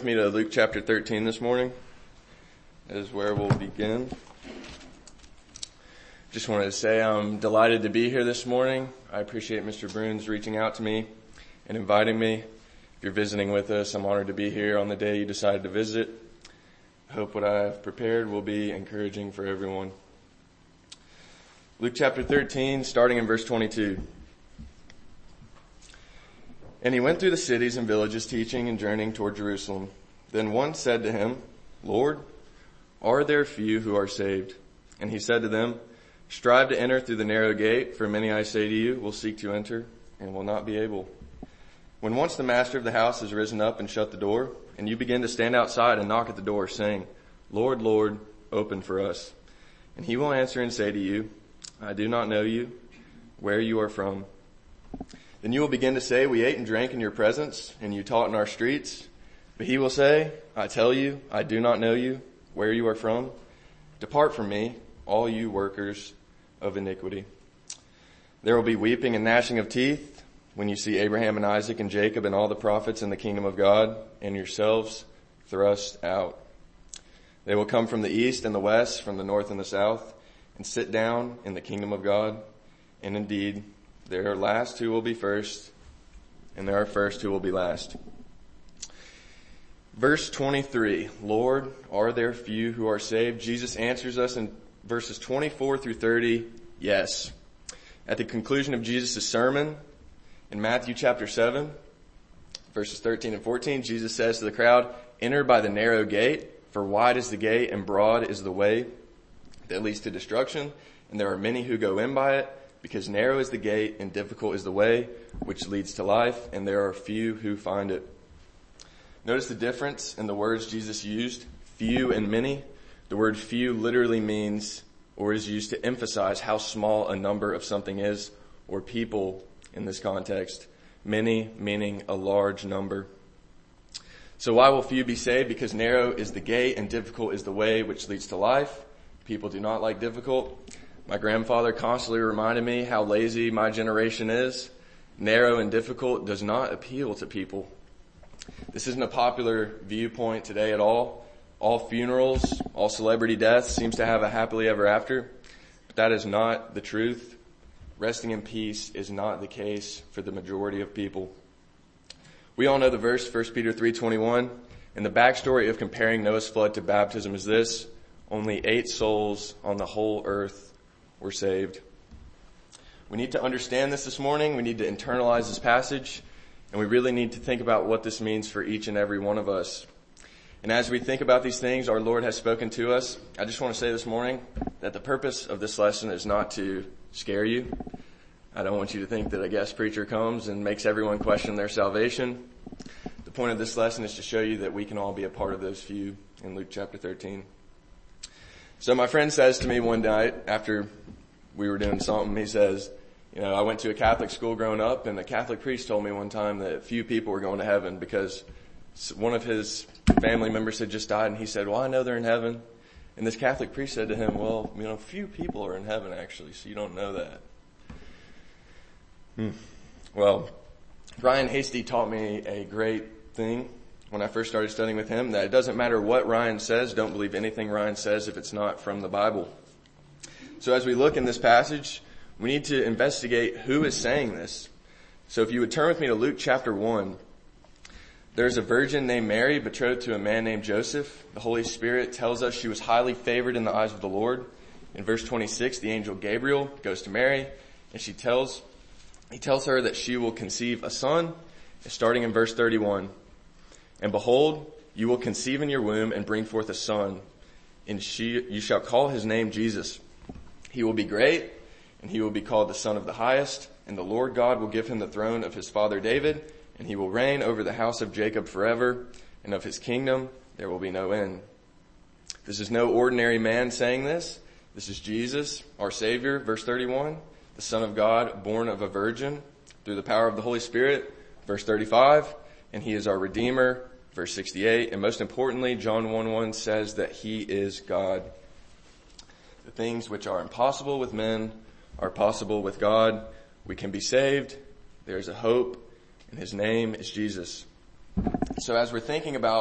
with me to Luke chapter 13 this morning, that is where we'll begin. Just wanted to say I'm delighted to be here this morning. I appreciate Mr. Bruns reaching out to me and inviting me. If you're visiting with us, I'm honored to be here on the day you decided to visit. I hope what I have prepared will be encouraging for everyone. Luke chapter 13, starting in verse 22. And he went through the cities and villages, teaching and journeying toward Jerusalem. Then one said to him, Lord, are there few who are saved? And he said to them, strive to enter through the narrow gate, for many, I say to you, will seek to enter and will not be able. When once the master of the house has risen up and shut the door, and you begin to stand outside and knock at the door, saying, Lord, Lord, open for us. And he will answer and say to you, I do not know you, where you are from. Then you will begin to say, we ate and drank in your presence, and you taught in our streets. But he will say, I tell you, I do not know you, where you are from. Depart from me, all you workers of iniquity. There will be weeping and gnashing of teeth when you see Abraham and Isaac and Jacob and all the prophets in the kingdom of God, and yourselves thrust out. They will come from the east and the west, from the north and the south, and sit down in the kingdom of God. And indeed, there are last who will be first, and there are first who will be last. Verse 23, Lord, are there few who are saved? Jesus answers us in verses 24 through 30, yes. At the conclusion of Jesus' sermon in Matthew chapter 7, verses 13 and 14, Jesus says to the crowd, enter by the narrow gate, for wide is the gate and broad is the way that leads to destruction, and there are many who go in by it. Because narrow is the gate and difficult is the way which leads to life, and there are few who find it. Notice the difference in the words Jesus used, few and many. The word few literally means or is used to emphasize how small a number of something is, or people in this context. Many meaning a large number. So why will few be saved? Because narrow is the gate and difficult is the way which leads to life. People do not like difficult. My grandfather constantly reminded me how lazy my generation is. Narrow and difficult does not appeal to people. This isn't a popular viewpoint today at all. All funerals, all celebrity deaths seems to have a happily ever after. But that is not the truth. Resting in peace is not the case for the majority of people. We all know the verse, 1 Peter 3:21. And the backstory of comparing Noah's flood to baptism is this: only 8 souls on the whole earth were saved. We need to understand this morning. We need to internalize this passage, and we really need to think about what this means for each and every one of us. And as we think about these things, our Lord has spoken to us. I just want to say this morning that the purpose of this lesson is not to scare you. I don't want you to think that a guest preacher comes and makes everyone question their salvation. The point of this lesson is to show you that we can all be a part of those few in Luke chapter 13. So my friend says to me one night after we were doing something, he says, I went to a Catholic school growing up, and the Catholic priest told me one time that few people were going to heaven because one of his family members had just died, and he said, well, I know they're in heaven. And this Catholic priest said to him, well, few people are in heaven actually, so you don't know that. Well, Ryan Hasty taught me a great thing when I first started studying with him, that it doesn't matter what Ryan says, don't believe anything Ryan says if it's not from the Bible. So as we look in this passage, we need to investigate who is saying this. So if you would turn with me to Luke chapter 1, there's a virgin named Mary betrothed to a man named Joseph. The Holy Spirit tells us she was highly favored in the eyes of the Lord. In verse 26, the angel Gabriel goes to Mary, and he tells her that she will conceive a son, starting in verse 31. And behold, you will conceive in your womb and bring forth a son, and you shall call his name Jesus. He will be great, and he will be called the Son of the Highest, and the Lord God will give him the throne of his father David, and he will reign over the house of Jacob forever, and of his kingdom there will be no end. This is no ordinary man saying this. This is Jesus, our Savior, verse 31, the Son of God, born of a virgin through the power of the Holy Spirit, verse 35, and he is our Redeemer, verse 68, and most importantly, John 1:1 says that he is God. The things which are impossible with men are possible with God. We can be saved. There's a hope, and his name is Jesus. So as we're thinking about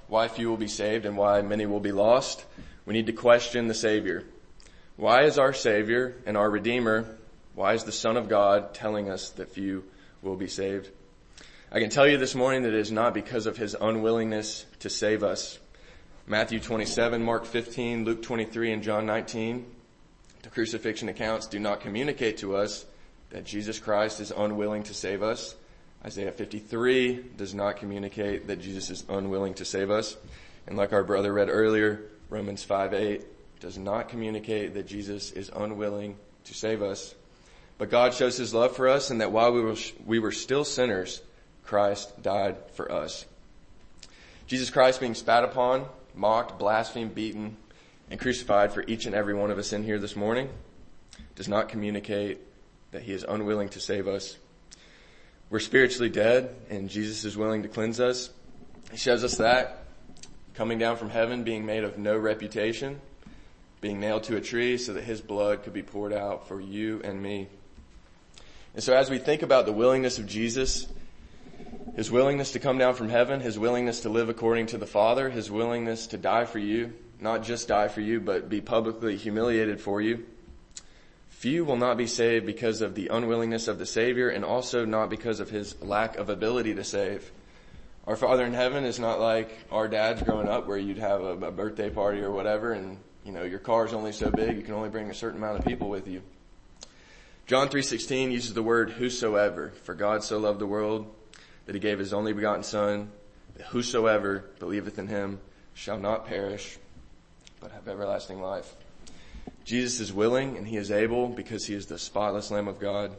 why few will be saved and why many will be lost, we need to question the Savior. Why is our Savior and our Redeemer, why is the Son of God telling us that few will be saved? I can tell you this morning that it is not because of his unwillingness to save us. Matthew 27, Mark 15, Luke 23, and John 19, the crucifixion accounts do not communicate to us that Jesus Christ is unwilling to save us. Isaiah 53 does not communicate that Jesus is unwilling to save us. And like our brother read earlier, Romans 5:8 does not communicate that Jesus is unwilling to save us. But God shows his love for us, and that while we were still sinners, Christ died for us. Jesus Christ being spat upon, mocked, blasphemed, beaten, and crucified for each and every one of us in here this morning does not communicate that he is unwilling to save us. We're spiritually dead, and Jesus is willing to cleanse us. He shows us that, coming down from heaven, being made of no reputation, being nailed to a tree so that his blood could be poured out for you and me. And so as we think about the willingness of Jesus, his willingness to come down from heaven, his willingness to live according to the Father, his willingness to die for you, not just die for you, but be publicly humiliated for you, few will not be saved because of the unwillingness of the Savior, and also not because of his lack of ability to save. Our Father in heaven is not like our dads growing up where you'd have a birthday party or whatever, and your car's only so big, you can only bring a certain amount of people with you. John 3:16 uses the word whosoever. For God so loved the world that he gave his only begotten Son, that whosoever believeth in him shall not perish, but have everlasting life. Jesus is willing and he is able because he is the spotless Lamb of God.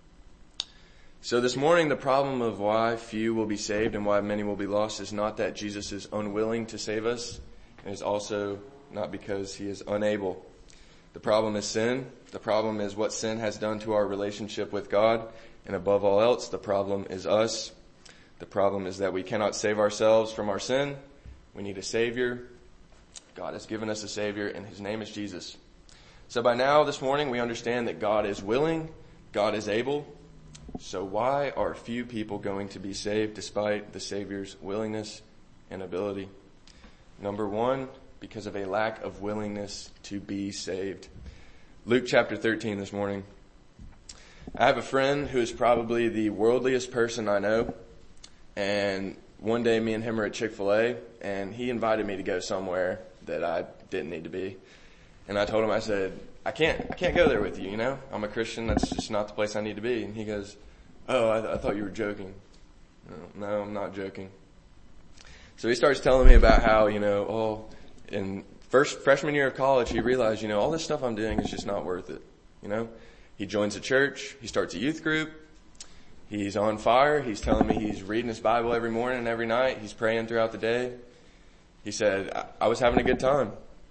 So this morning, the problem of why few will be saved and why many will be lost is not that Jesus is unwilling to save us, and is also not because he is unable. The problem is sin. The problem is what sin has done to our relationship with God. And above all else, the problem is us. The problem is that we cannot save ourselves from our sin. We need a Savior. God has given us a Savior, and his name is Jesus. So by now, this morning, we understand that God is willing, God is able. So why are few people going to be saved despite the Savior's willingness and ability? Number one, because of a lack of willingness to be saved. Luke chapter 13 this morning. I have a friend who is probably the worldliest person I know. And one day me and him are at Chick-fil-A, and he invited me to go somewhere that I didn't need to be. And I told him, I said, I can't go there with you, I'm a Christian, that's just not the place I need to be. And he goes, oh, I thought you were joking. No, I'm not joking. So he starts telling me about how, in freshman year of college, he realized, all this stuff I'm doing is just not worth it. He joins a church, he starts a youth group, he's on fire, he's telling me he's reading his Bible every morning and every night, he's praying throughout the day. He said, I was having a good time.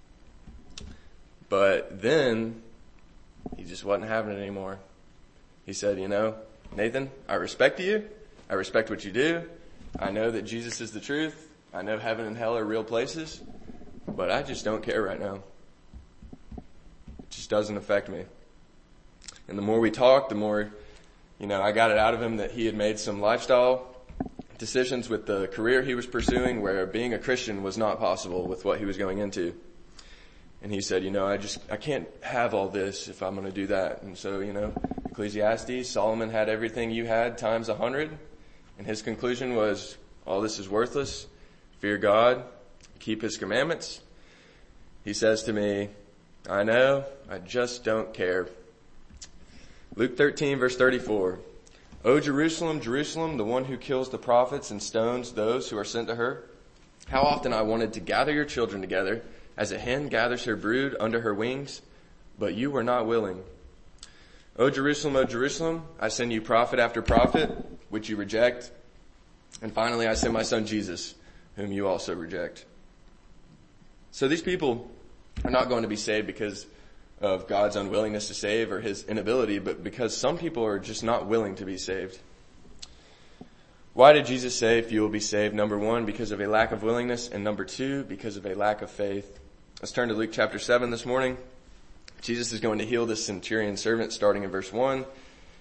But then, he just wasn't having it anymore. He said, Nathan, I respect you. I respect what you do. I know that Jesus is the truth. I know heaven and hell are real places. But I just don't care right now. It just doesn't affect me. And the more we talked, the more, I got it out of him that he had made some lifestyle decisions with the career he was pursuing where being a Christian was not possible with what he was going into. And he said, I can't have all this if I'm going to do that. And so, Ecclesiastes, Solomon had everything you had times 100. And his conclusion was, all this is worthless. Fear God. Keep his commandments. He says to me, I know, I just don't care. Luke 13 verse 34. O Jerusalem, Jerusalem, the one who kills the prophets and stones those who are sent to her. How often I wanted to gather your children together as a hen gathers her brood under her wings, but you were not willing. O Jerusalem, I send you prophet after prophet, which you reject. And finally, I send my son Jesus, whom you also reject. So these people are not going to be saved because of God's unwillingness to save or his inability, but because some people are just not willing to be saved. Why did Jesus say few will be saved? Number one, because of a lack of willingness, and number two, because of a lack of faith. Let's turn to Luke chapter 7 this morning. Jesus is going to heal this centurion servant starting in verse 1.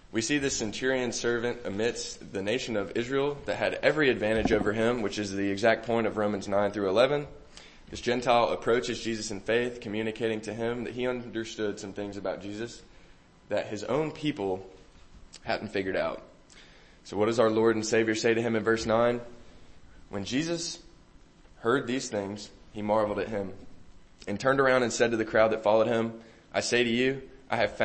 We see this centurion servant amidst the nation of Israel that had every advantage over him, which is the exact point of Romans 9 through 11. This Gentile approaches Jesus in faith, communicating to him that he understood some things about Jesus that his own people hadn't figured out. So what does our Lord and Savior say to him in verse 9? When Jesus heard these things, he marveled at him and turned around and said to the crowd that followed him, I say to you, I have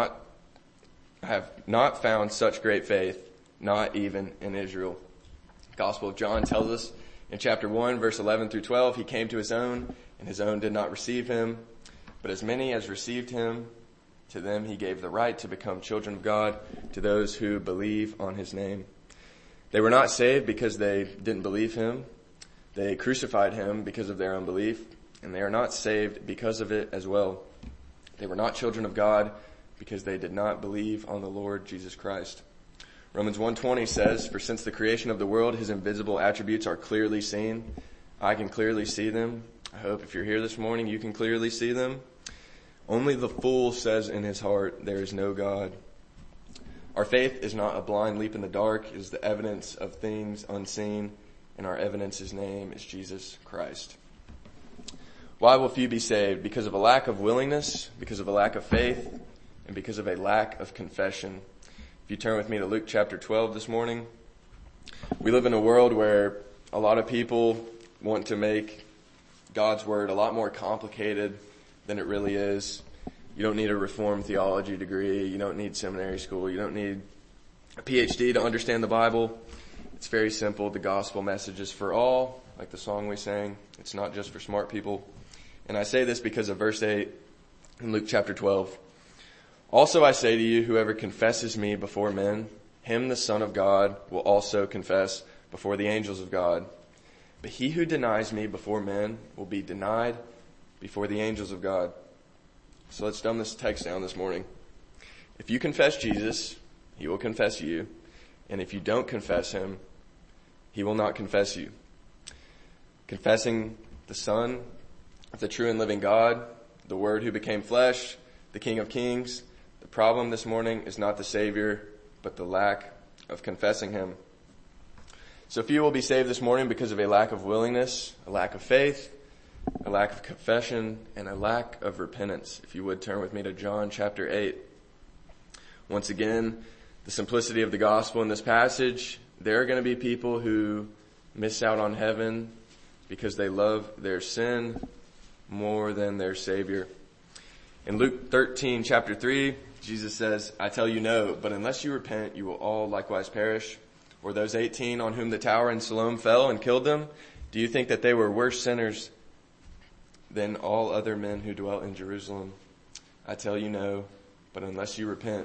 not found such great faith, not even in Israel. The Gospel of John tells us in chapter 1, verse 11 through 12, he came to his own, and his own did not receive him. But as many as received him, to them he gave the right to become children of God, to those who believe on his name. They were not saved because they didn't believe him. They crucified him because of their unbelief, and they are not saved because of it as well. They were not children of God because they did not believe on the Lord Jesus Christ. Romans 1:20 says, for since the creation of the world, his invisible attributes are clearly seen. I can clearly see them. I hope if you're here this morning, you can clearly see them. Only the fool says in his heart, there is no God. Our faith is not a blind leap in the dark. It is the evidence of things unseen, and our evidence's name is Jesus Christ. Why will few be saved? Because of a lack of willingness, because of a lack of faith, and because of a lack of confession. If you turn with me to Luke chapter 12 this morning, we live in a world where a lot of people want to make God's word a lot more complicated than it really is. You don't need a Reformed theology degree. You don't need seminary school. You don't need a PhD to understand the Bible. It's very simple. The gospel message is for all, like the song we sang. It's not just for smart people. And I say this because of verse 8 in Luke chapter 12. Also I say to you, whoever confesses me before men, him the Son of God will also confess before the angels of God. But he who denies me before men will be denied before the angels of God. So let's dumb this text down this morning. If you confess Jesus, he will confess you. And if you don't confess him, he will not confess you. Confessing the Son of the true and living God, the Word who became flesh, the King of Kings. The problem this morning is not the Savior, but the lack of confessing him. So few will be saved this morning because of a lack of willingness, a lack of faith, a lack of confession, and a lack of repentance. If you would turn with me to John chapter 8. Once again, the simplicity of the gospel in this passage, there are going to be people who miss out on heaven because they love their sin more than their Savior. In Luke 13, chapter 3, Jesus says, I tell you no, but unless you repent, you will all likewise perish. Or those 18 on whom the tower in Siloam fell and killed them, do you think that they were worse sinners than all other men who dwelt in Jerusalem? I tell you no, but unless you repent,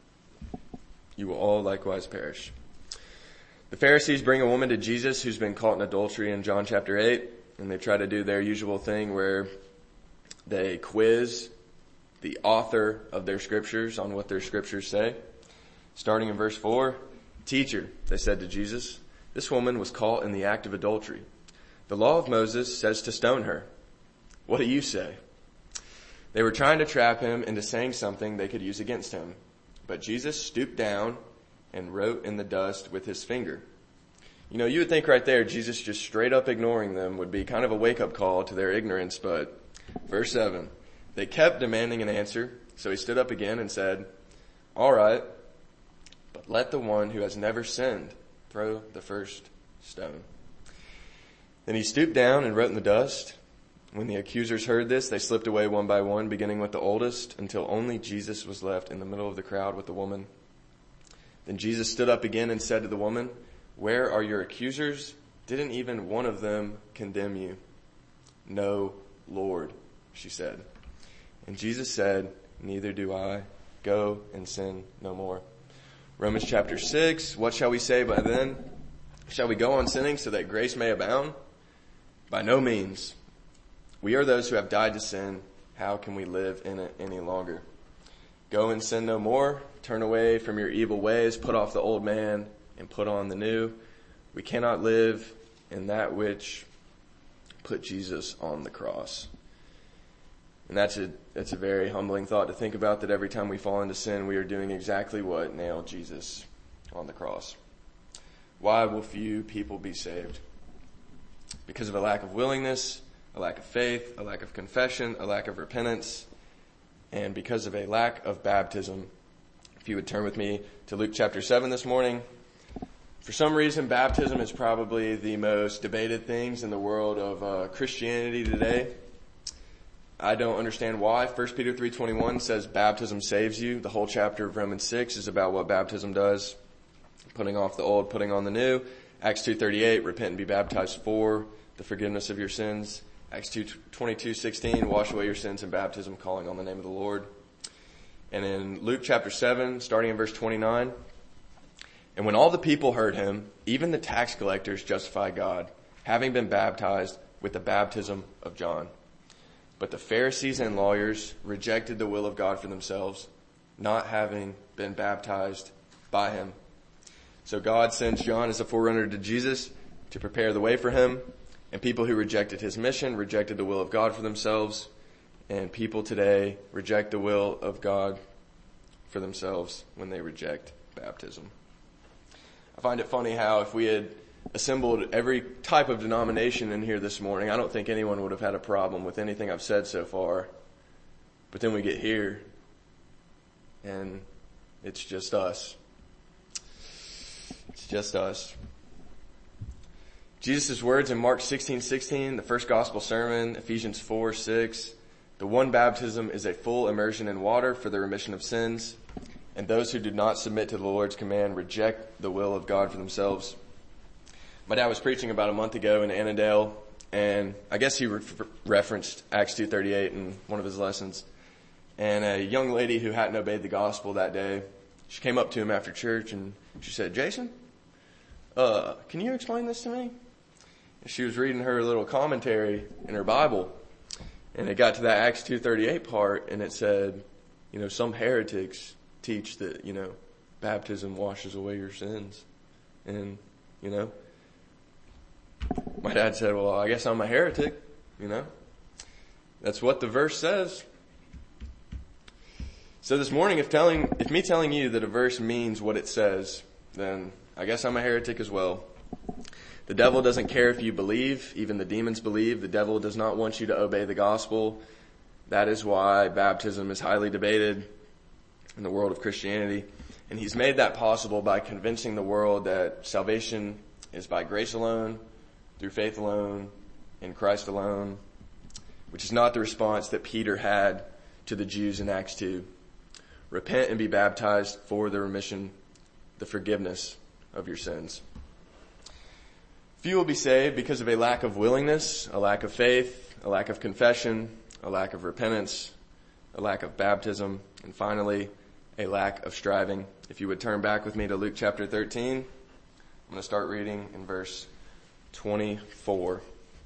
you will all likewise perish. The Pharisees bring a woman to Jesus who's been caught in adultery in John chapter 8, and they try to do their usual thing where they quiz the author of their scriptures on what their scriptures say. Starting in verse 4, Teacher, they said to Jesus, this woman was caught in the act of adultery. The law of Moses says to stone her. What do you say? They were trying to trap him into saying something they could use against him. But Jesus stooped down and wrote in the dust with his finger. You know, you would think right there, Jesus just straight up ignoring them would be kind of a wake-up call to their ignorance, but verse 7, they kept demanding an answer, so he stood up again and said, all right, but let the one who has never sinned throw the first stone. Then he stooped down and wrote in the dust. When the accusers heard this, they slipped away one by one, beginning with the oldest, until only Jesus was left in the middle of the crowd with the woman. Then Jesus stood up again and said to the woman, where are your accusers? Didn't even one of them condemn you? No, Lord, she said. And Jesus said, neither do I. Go and sin no more. Romans chapter 6, what shall we say by then? Shall we go on sinning so that grace may abound? By no means. We are those who have died to sin. How can we live in it any longer? Go and sin no more. Turn away from your evil ways. Put off the old man and put on the new. We cannot live in that which put Jesus on the cross. And that's a very humbling thought to think about, that every time we fall into sin, we are doing exactly what nailed Jesus on the cross. Why will few people be saved? Because of a lack of willingness, a lack of faith, a lack of confession, a lack of repentance, and because of a lack of baptism. If you would turn with me to Luke chapter 7 this morning. For some reason, baptism is probably the most debated things in the world of Christianity today. I don't understand why. 1 Peter 3:21 says baptism saves you. The whole chapter of Romans 6 is about what baptism does. Putting off the old, putting on the new. Acts 2:38, repent and be baptized for the forgiveness of your sins. Acts 22:16, wash away your sins in baptism, calling on the name of the Lord. And in Luke chapter 7, starting in verse 29, and when all the people heard him, even the tax collectors justified God, having been baptized with the baptism of John. But the Pharisees and lawyers rejected the will of God for themselves, not having been baptized by him. So God sends John as a forerunner to Jesus to prepare the way for him. And people who rejected his mission rejected the will of God for themselves. And people today reject the will of God for themselves when they reject baptism. I find it funny how if we had assembled every type of denomination in here this morning, I don't think anyone would have had a problem with anything I've said so far. But then we get here, and it's just us. It's just us. Jesus' words in Mark 16:16, the first gospel sermon, Ephesians 4:6, the one baptism is a full immersion in water for the remission of sins, and those who do not submit to the Lord's command reject the will of God for themselves. My dad was preaching about a month ago in Annandale, and I guess he referenced Acts 2:38 in one of his lessons. And a young lady who hadn't obeyed the gospel that day, she came up to him after church and she said, "Jason, can you explain this to me?" And she was reading her little commentary in her Bible, and it got to that Acts 2:38 part, and it said, some heretics teach that, baptism washes away your sins. And, my dad said, "Well, I guess I'm a heretic, That's what the verse says." So this morning, if me telling you that a verse means what it says, then I guess I'm a heretic as well. The devil doesn't care if you believe. Even the demons believe. The devil does not want you to obey the gospel. That is why baptism is highly debated in the world of Christianity. And he's made that possible by convincing the world that salvation is by grace alone, through faith alone, in Christ alone, which is not the response that Peter had to the Jews in Acts 2. Repent and be baptized for the remission, the forgiveness of your sins. Few will be saved because of a lack of willingness, a lack of faith, a lack of confession, a lack of repentance, a lack of baptism, and finally, a lack of striving. If you would turn back with me to Luke chapter 13, I'm going to start reading in verse 24.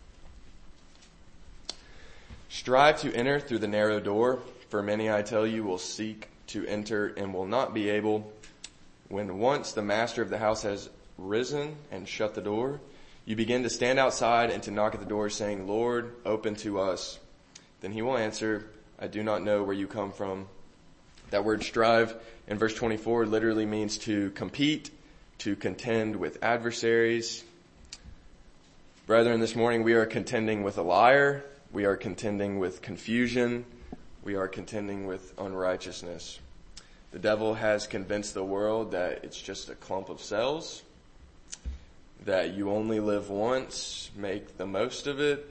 Strive to enter through the narrow door, for many, I tell you, will seek to enter and will not be able. When once the master of the house has risen and shut the door, you begin to stand outside and to knock at the door, saying, "Lord, open to us." Then he will answer, "I do not know where you come from." That word strive in verse 24 literally means to compete, to contend with adversaries. Brethren, this morning we are contending with a liar. We are contending with confusion. We are contending with unrighteousness. The devil has convinced the world that it's just a clump of cells, that you only live once, make the most of it,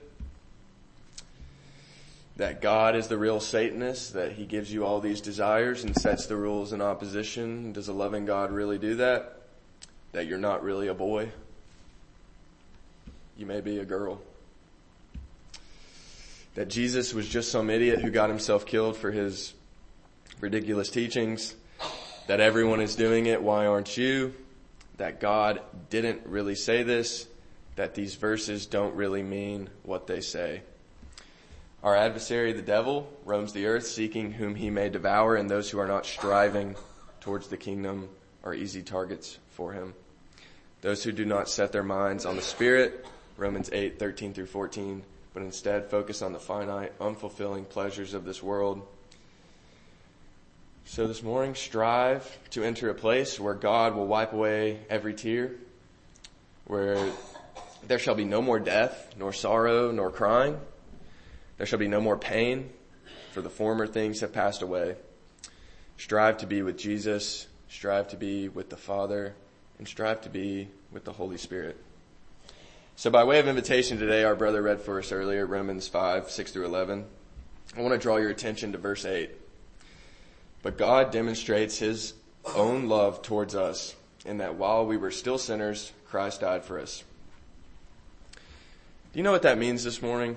that God is the real Satanist, that he gives you all these desires and sets the rules in opposition. Does a loving God really do that? That you're not really a boy. You may be a girl. That Jesus was just some idiot who got himself killed for his ridiculous teachings. That everyone is doing it. Why aren't you? That God didn't really say this. That these verses don't really mean what they say. Our adversary, the devil, roams the earth seeking whom he may devour, and those who are not striving towards the kingdom are easy targets for him. Those who do not set their minds on the Spirit, Romans 8:13 through 14, but but instead focus on the finite, unfulfilling pleasures of this world. So this morning, strive to enter a place where God will wipe away every tear, where there shall be no more death, nor sorrow, nor crying. There shall be no more pain, for the former things have passed away. Strive to be with Jesus, strive to be with the Father, and strive to be with the Holy Spirit. So by way of invitation today, our brother read for us earlier, Romans 5, 6 through 11. I want to draw your attention to verse 8. But God demonstrates his own love towards us, in that while we were still sinners, Christ died for us. Do you know what that means this morning?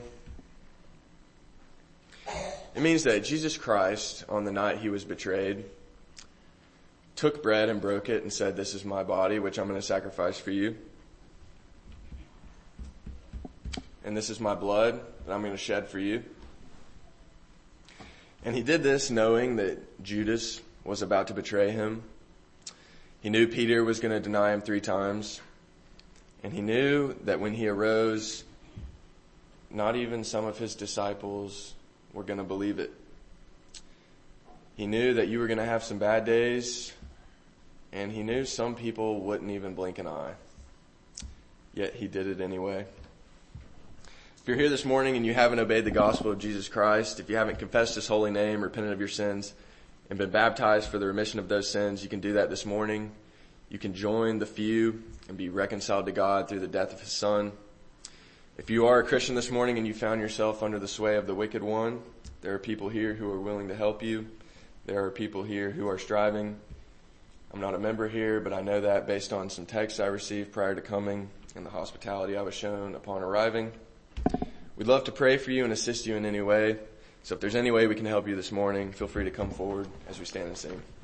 It means that Jesus Christ, on the night he was betrayed, took bread and broke it and said, "This is my body, which I'm going to sacrifice for you. And this is my blood that I'm going to shed for you." And he did this knowing that Judas was about to betray him. He knew Peter was going to deny him 3 times. And he knew that when he arose, not even some of his disciples were going to believe it. He knew that you were going to have some bad days, and he knew some people wouldn't even blink an eye. Yet he did it anyway. If you're here this morning and you haven't obeyed the gospel of Jesus Christ, if you haven't confessed his holy name, repented of your sins, and been baptized for the remission of those sins, you can do that this morning. You can join the few and be reconciled to God through the death of his Son. If you are a Christian this morning and you found yourself under the sway of the wicked one, there are people here who are willing to help you. There are people here who are striving. I'm not a member here, but I know that based on some texts I received prior to coming and the hospitality I was shown upon arriving. We'd love to pray for you and assist you in any way. So if there's any way we can help you this morning, feel free to come forward as we stand and sing.